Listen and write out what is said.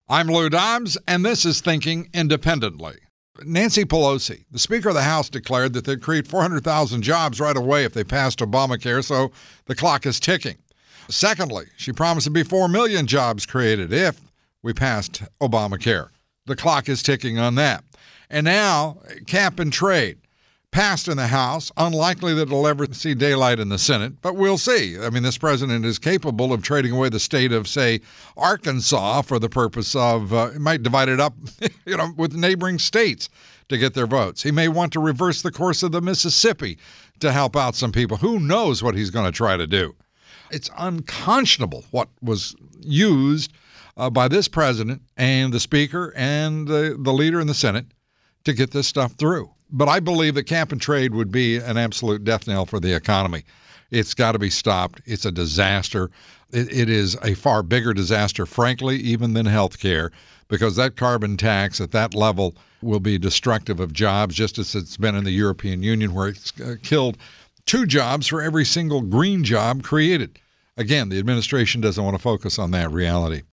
I'm Lou Dobbs, and this is Thinking Independently. Nancy Pelosi, the Speaker of the House, declared that they'd create 400,000 jobs right away if they passed Obamacare, so the clock is ticking. Secondly, she promised there'd be 4 million jobs created if we passed Obamacare. The clock is ticking on that. And now, cap and trade. Passed in the House, unlikely that it'll ever see daylight in the Senate, but we'll see. I mean, this president is capable of trading away the state of, say, Arkansas for the purpose of, it might divide it up, with neighboring states to get their votes. He may want to reverse the course of the Mississippi to help out some people. Who knows what he's going to try to do? It's unconscionable what was used by this president and the Speaker and the leader in the Senate to get this stuff through. But I believe that cap and trade would be an absolute death knell for the economy. It's got to be stopped. It's a disaster. It is a far bigger disaster, frankly, even than health care, because that carbon tax at that level will be destructive of jobs, just as it's been in the European Union, where it's killed 2 jobs for every single green job created. Again, the administration doesn't want to focus on that reality.